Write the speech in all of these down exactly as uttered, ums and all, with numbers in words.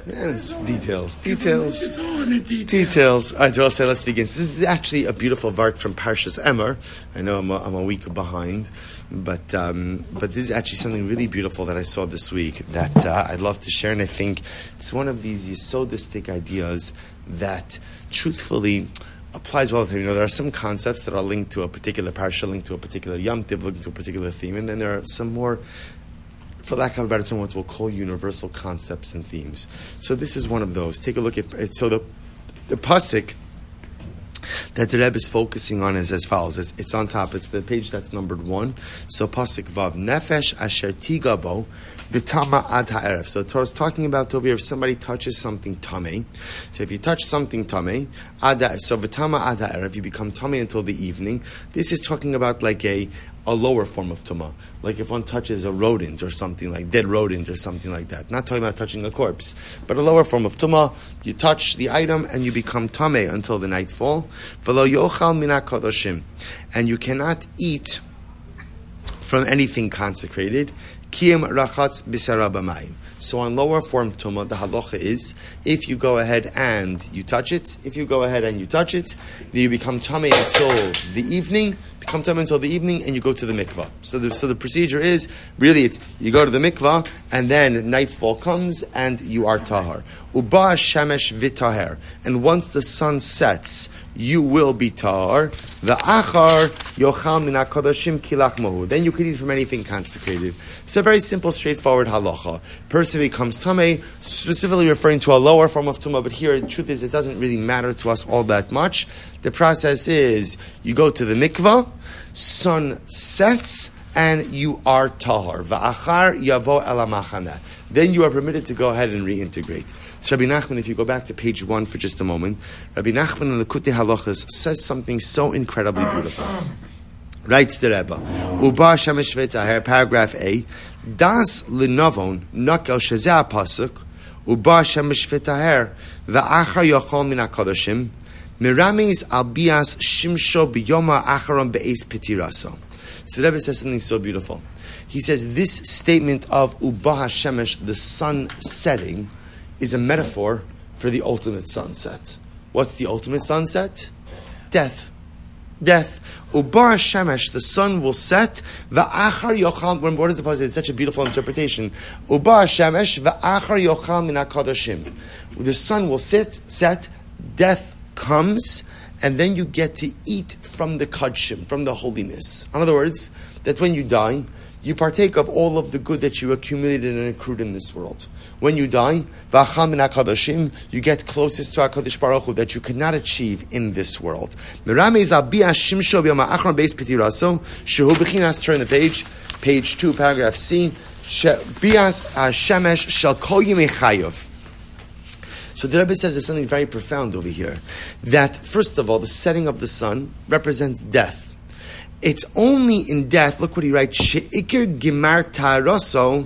Yes, details, details, details. All right, well, so let's begin. This is actually a beautiful vart from Parshas Emor. I know I'm a, I'm a week behind, but um, but this is actually something really beautiful that I saw this week that uh, I'd love to share, and I think it's one of these yesodistic ideas that, truthfully, applies well to, you know, there are some concepts that are linked to a particular parsha, linked to a particular Yom Tiv, linked to a particular theme, and then there are some more, for lack of a better term, what we'll call universal concepts and themes. So this is one of those. Take a look at it. So the the pasuk that the Rebbe is focusing on is as follows. It's, it's on top. It's the page that's numbered one. So pasuk vav nefesh asher tigabo v'tama ad ha'erev. So the Torah is talking about over here if somebody touches something tamei. So if you touch something tamei, ad so v'tama ad ha'erev, you become tamei until the evening. This is talking about like a a lower form of tumah, like if one touches a rodent or something like dead rodent or something like that. Not talking about touching a corpse, but a lower form of tumah. You touch the item and you become tamei until the nightfall. V'lo yochal min hakadoshim, and you cannot eat from anything consecrated. Kiyam rachatz b'sara b'mayim. So on lower form tumah, the halacha is, if you go ahead and you touch it, if you go ahead and you touch it, then you become tamei until the evening, become tamei until the evening, and you go to the mikvah. So the, so the procedure is, really it's, you go to the mikvah, and then nightfall comes, and you are tahar. Uba shemesh v'taher. And once the sun sets, you will be tahar. V'achar yochal min hakadoshim kilach mohu. Then you could eat from anything consecrated. So a very simple, straightforward halacha. Person becomes tamei, specifically referring to a lower form of tumah, but here the truth is it doesn't really matter to us all that much. The process is, you go to the mikvah, sun sets, and you are tahar. V'achar yavo el hamachaneh. Then you are permitted to go ahead and reintegrate. So Rabbi Nachman, if you go back to page one for just a moment, Rabbi Nachman in the Likutei Halachos says something so incredibly beautiful. Writes the Rebbe, Uba shemesh v'taher, paragraph A, Das linovon nakel shezeh pasuk, Uba shemesh v'taher, v'achar yochol min hakadoshim, miramis al bias shimsho b'yoma acharon be'ez pitiraso. So the Rebbe says something so beautiful. He says this statement of Uba HaShemesh, the sun setting, is a metaphor for the ultimate sunset. What's the ultimate sunset? Death. Death. Uba HaShemesh, the sun will set. V'achar yochal, what is the positive? It's such a beautiful interpretation. Uba HaShemesh, v'achar yochal min hakadoshim. The sun will sit, set, death comes, and then you get to eat from the kadshim, from the holiness. In other words, that when you die, you partake of all of the good that you accumulated and accrued in this world. When you die, v'achal min hakadoshim, you get closest to HaKadosh Baruch Hu that you could not achieve in this world. Meramez al bi'as shimsho b'yom ha'achron beis pitiraso, shehu b'chinas, turn the page, page two, paragraph C, bi'as ha'shemesh shel kol yimei chayav. So the Rebbe says there's something very profound over here. That, first of all, the setting of the sun represents death. It's only in death, look what he writes, She'ikir gimar ta'araso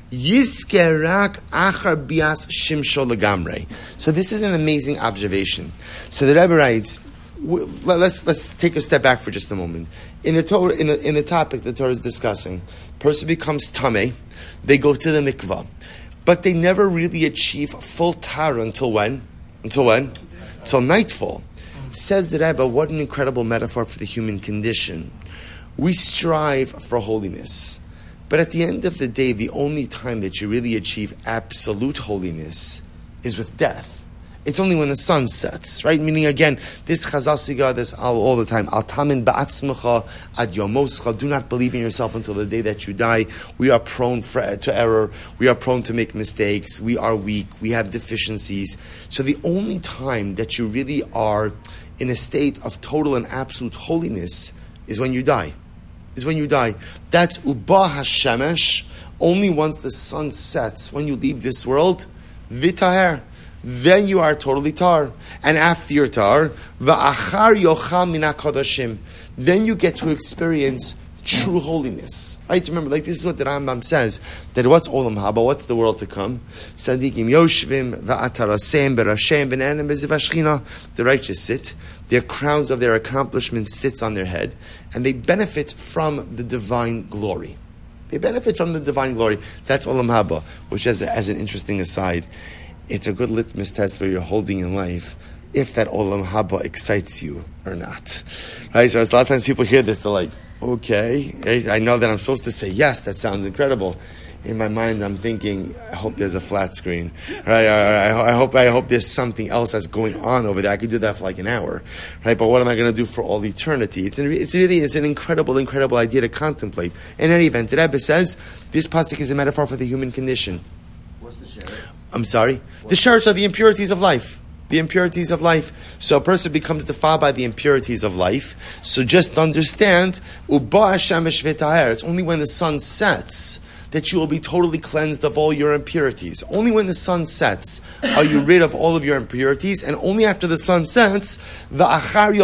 yiskerak achar bias shimsho legamrei. So this is an amazing observation. So the Rebbe writes, let's let's take a step back for just a moment. In the Torah, in the, in the topic the Torah is discussing, person becomes tamei, they go to the mikvah. But they never really achieve full tara until when? Until when? Until nightfall. Says the Rebbe, what an incredible metaphor for the human condition. We strive for holiness. But at the end of the day, the only time that you really achieve absolute holiness is with death. It's only when the sun sets, right? Meaning, again, this Chazal Siga, this all, all the time, Al tamin ba'atzmecha ad yomoscha, do not believe in yourself until the day that you die. We are prone for, to error. We are prone to make mistakes. We are weak. We have deficiencies. So the only time that you really are in a state of total and absolute holiness is when you die. Is when you die. That's Uba HaShemesh, only once the sun sets, when you leave this world, v'taher. Then you are totally tar. And after you're tar, v'achar yochal min hakadoshim. Then you get to experience true holiness. Right? Remember, like this is what the Rambam says, that what's Olam Haba, what's the world to come? Sadikim yoshvim v'atarasem berashem v'nenem bezivashchina. The righteous sit, their crowns of their accomplishments sits on their head, and they benefit from the divine glory. They benefit from the divine glory. That's Olam Haba, which as, as an interesting aside, it's a good litmus test where you're holding in life if that olam haba excites you or not. Right? So a lot of times people hear this, they're like, okay, I know that I'm supposed to say yes, that sounds incredible. In my mind, I'm thinking, I hope there's a flat screen. Right? I, I hope I hope there's something else that's going on over there. I could do that for like an hour. Right? But what am I going to do for all eternity? It's, an, it's really it's an incredible, incredible idea to contemplate. In any event, the Rebbe says, this pasuk is a metaphor for the human condition. What's the sheretz? I'm sorry? What's the sheretz are the impurities of life. The impurities of life. So a person becomes defiled by the impurities of life. So just understand, it's only when the sun sets that you will be totally cleansed of all your impurities. Only when the sun sets are you rid of all of your impurities, and only after the sun sets, then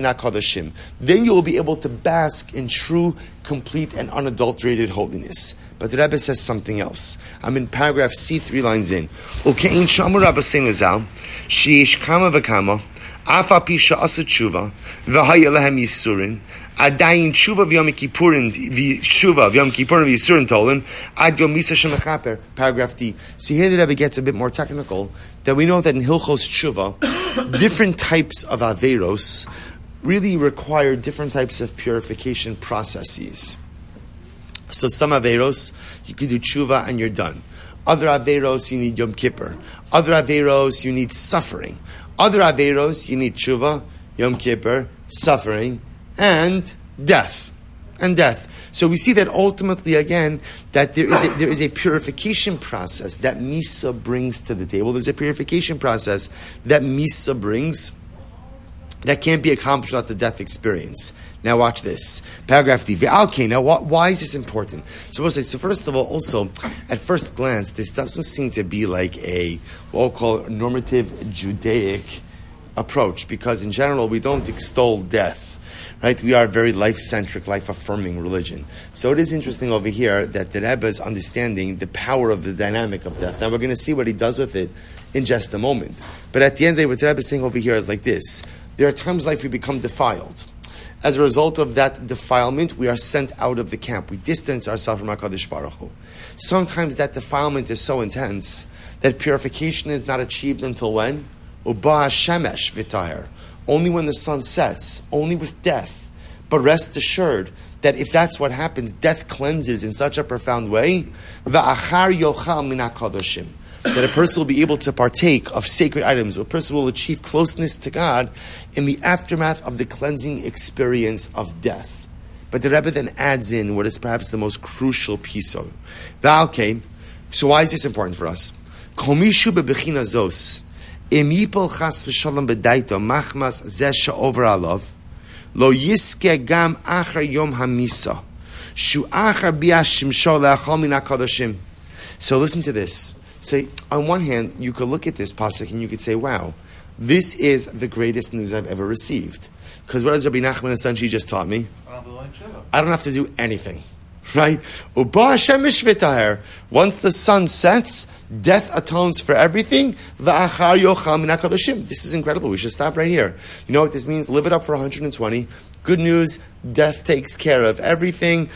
you will be able to bask in true, complete, and unadulterated holiness. But the Rebbe says something else. I'm in paragraph C, three lines in. Ukein shamur Rabbeinu Zal, sheish kama v'kama, afa pisha asa tshuva, v'haya lehem yisurin, adayin tshuva v'yom kippurim v'shuva v'yom kippurim v'yisurin tolen, ad yom misa shemechaper. Paragraph D. See, here the Rebbe gets a bit more technical, that we know that in Hilchos Tshuva, different types of averos really require different types of purification processes. So some averos, you can do tshuva and you're done. Other averos, you need Yom Kippur. Other averos, you need suffering. Other averos, you need tshuva, Yom Kippur, suffering, and death. And death. So we see that ultimately, again, that there is a, there is a purification process that Misa brings to the table. There's a purification process that Misa brings that can't be accomplished without the death experience. Now watch this. Paragraph D. Okay, now why is this important? So we'll say, so first of all, also, at first glance, this doesn't seem to be like a, what we'll call a normative Judaic approach, because in general, we don't extol death. Right? We are a very life-centric, life-affirming religion. So it is interesting over here that the Rebbe is understanding the power of the dynamic of death. Now we're going to see what he does with it in just a moment. But at the end of the day, what the Rebbe is saying over here is like this. There are times in life we become defiled. As a result of that defilement, we are sent out of the camp. We distance ourselves from HaKadosh Baruch Hu. Sometimes that defilement is so intense that purification is not achieved until when? Uba Shemesh v'taher. Only when the sun sets, only with death. But rest assured that if that's what happens, death cleanses in such a profound way, v'achar yochal min HaKadoshim, that a person will be able to partake of sacred items, a person will achieve closeness to God in the aftermath of the cleansing experience of death. But the Rebbe then adds in what is perhaps the most crucial piece of it. Okay, so why is this important for us? Komishu bebechina zos, im yipol chas v'shalom b'daito machmas zeh she'over alav, lo yiske gam achar yom hamisa, shu achar bi'ash shimsho le'achal min HaKadoshim. So listen to this. So on one hand, you could look at this pasuk and you could say, wow, this is the greatest news I've ever received. Because what does Rabbi Nachman Sanchi just taught me? I don't have to do anything. Right? Once the sun sets, death atones for everything. This is incredible. We should stop right here. You know what this means? Live it up for one hundred twenty. Good news, death takes care of everything.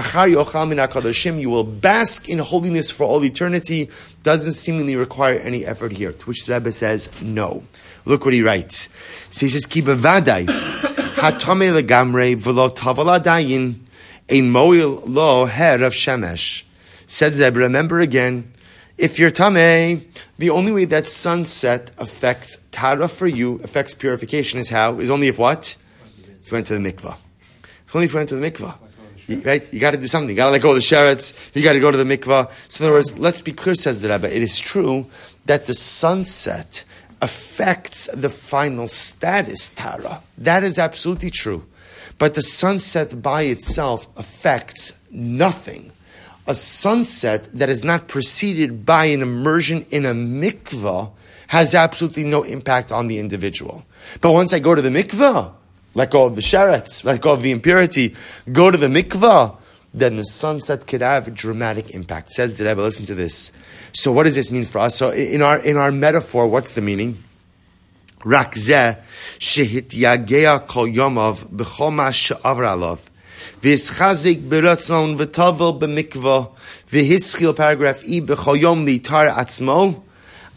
You will bask in holiness for all eternity. Doesn't seemingly require any effort here. To which the Rebbe says, no. Look what he writes. So he says, Ki bevadai, hatame legamre v'lo tavala dayin, a moil lo her of shemesh. Says the Rebbe, remember again, if you're tameh, the only way that sunset affects tara for you, affects purification, is how? Is only if what? If you went to the mikvah. It's only if you went to the mikvah. You, right? You got to do something. You got to let go of the sheretz. You got to go to the mikvah. So in other words, let's be clear, says the Rebbe, it is true that the sunset affects the final status, tara. That is absolutely true. But the sunset by itself affects nothing. A sunset that is not preceded by an immersion in a mikvah has absolutely no impact on the individual. But once I go to the mikvah, let go of the sheretz, let go of the impurity, go to the mikvah, then the sunset could have a dramatic impact. Says the Rebbe, listen to this. So what does this mean for us? So in our in our metaphor, what's the meaning? Rak zeh shehityagea kol yomav b'chol ma she'avar alav v'ischazik b'ratzon v'tavel b'mikvah v'hischil paragraph E b'chol yom litar atzmo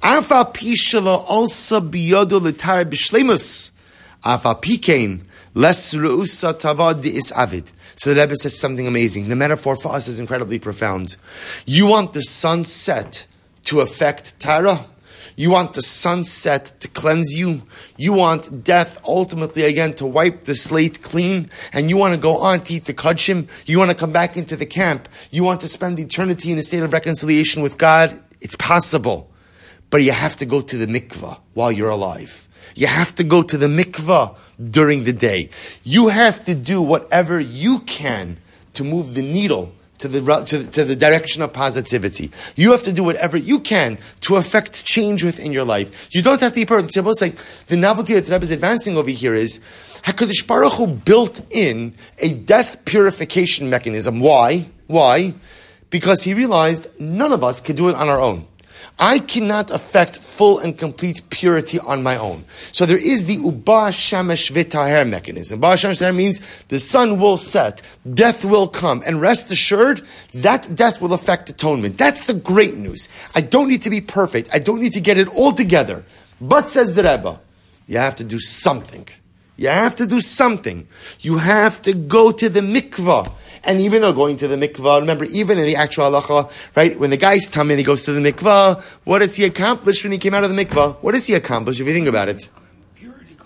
Afa Pishalo also biyodo litar b'shleimus. Afa Pikein les reusa tavad is avid. So the Rebbe says something amazing. The metaphor for us is incredibly profound. You want the sunset to affect Tara? You want the sunset to cleanse you? You want death ultimately again to wipe the slate clean? And you want to go on to eat the Kudshim? You want to come back into the camp? You want to spend eternity in a state of reconciliation with God? It's possible. But you have to go to the mikvah while you're alive. You have to go to the mikvah during the day. You have to do whatever you can to move the needle to the, to the to the direction of positivity. You have to do whatever you can to affect change within your life. You don't have to be perfect. It's like the novelty that the Rebbe is advancing over here is HaKadosh Baruch Hu built in a death purification mechanism. Why? Why? Because he realized none of us could do it on our own. I cannot affect full and complete purity on my own. So there is the Uba Shemesh V'Taher mechanism. Uba Shemesh V'Taher means the sun will set, death will come, and rest assured, that death will affect atonement. That's the great news. I don't need to be perfect. I don't need to get it all together. But, says the Rebbe, you have to do something. You have to do something. You have to go to the mikvah. And even though going to the mikvah, remember, even in the actual halacha, right, when the guy's tummy, he goes to the mikvah, what does he accomplish when he came out of the mikvah? What does he accomplish if you think about it? Purity.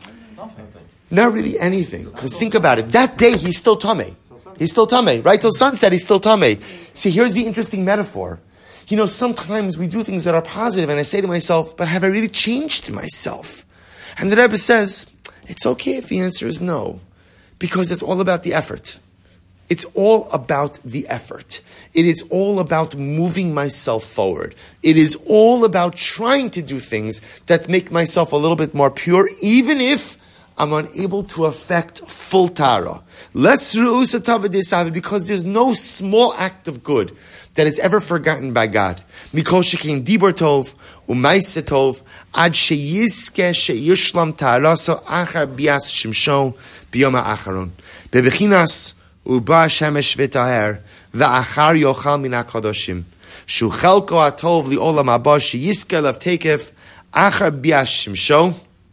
Not really anything. Because think about it. That day, he's still tummy. He's still tummy. Right till sunset, he's still tummy. See, here's the interesting metaphor. You know, sometimes we do things that are positive, and I say to myself, but have I really changed myself? And the Rebbe says, it's okay if the answer is no. Because it's all about the effort. It's all about the effort. It is all about moving myself forward. It is all about trying to do things that make myself a little bit more pure, even if I'm unable to affect full tara. Less ru'usa tavadis, because there's no small act of good that is ever forgotten by God. Mikol shekein dibur tov u'maaseh tov ad sheyizke sheyushlam ta'araso achar bias shimshon biyom ha'acharon bebechinas uba shemesh v'taher v'achar yochal min hakadoshim shu chelko atov li'olam haba sheyizke lav tekef achar bias shimshon.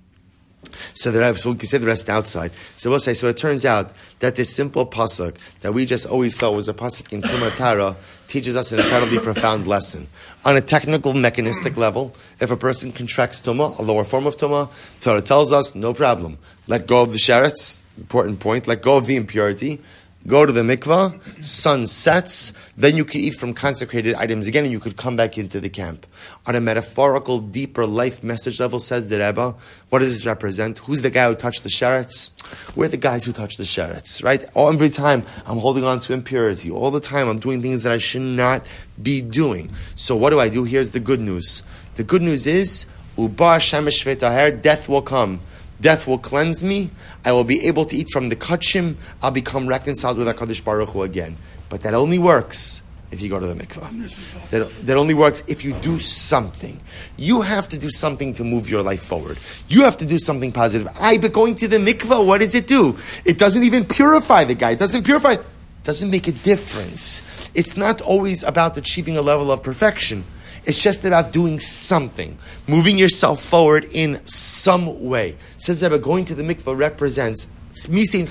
So that so we can say the rest outside. So we'll say, so it turns out that this simple pasuk that we just always thought was a pasuk in Tumah Tara teaches us an incredibly profound lesson. On a technical, mechanistic level, if a person contracts Tumah, a lower form of Tumah, Torah tells us, no problem. Let go of the sheretz, important point, let go of the impurity, go to the mikvah, sun sets, then you can eat from consecrated items again and you could come back into the camp. On a metaphorical, deeper life message level, says the Rebbe, what does this represent? Who's the guy who touched the sheretz? We're the guys who touch the sheretz, right? All, every time I'm holding on to impurity. All the time I'm doing things that I should not be doing. So what do I do? Here's the good news. The good news is, Uba shemesh v'taher, death will come. Death will cleanse me. I will be able to eat from the kachim. I'll become reconciled with HaKadosh Baruch Hu again. But that only works if you go to the mikvah. That, that only works if you do something. You have to do something to move your life forward. You have to do something positive. I, but going to the mikvah, what does it do? It doesn't even purify the guy. It doesn't purify. It doesn't make a difference. It's not always about achieving a level of perfection. It's just about doing something, moving yourself forward in some way. Says that going to the mikvah represents me saying,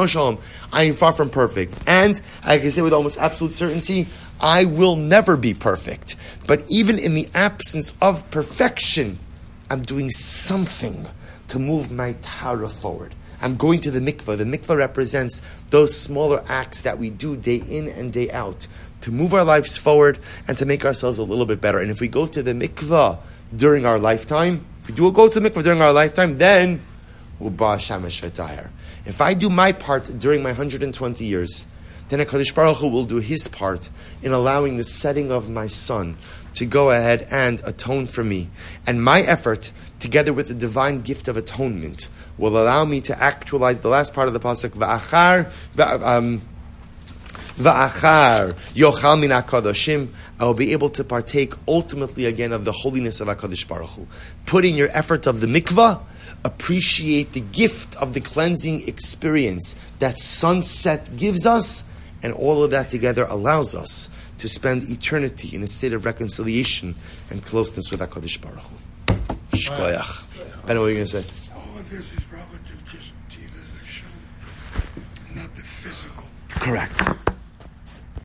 I am far from perfect. And I can say with almost absolute certainty, I will never be perfect. But even in the absence of perfection, I'm doing something to move my Torah forward. I'm going to the mikvah. The mikvah represents those smaller acts that we do day in and day out to move our lives forward and to make ourselves a little bit better. And if we go to the mikvah during our lifetime, if we do go to the mikvah during our lifetime, then uba shemesh v'taher. If I do my part during my one hundred twenty years, then HaKadosh Baruch Hu will do his part in allowing the setting of my sun to go ahead and atone for me. And my effort, together with the divine gift of atonement, will allow me to actualize the last part of the pasuk, v'achar, um, Va'achar yochal min hakadoshim. I will be able to partake ultimately again of the holiness of HaKadosh Baruch Hu. Put in your effort of the mikvah, appreciate the gift of the cleansing experience that sunset gives us, and all of that together allows us to spend eternity in a state of reconciliation and closeness with HaKadosh Baruch Hu. Shkoyach. I know what you're going to say. All of this is relative just to the Neshama, not the physical. Correct.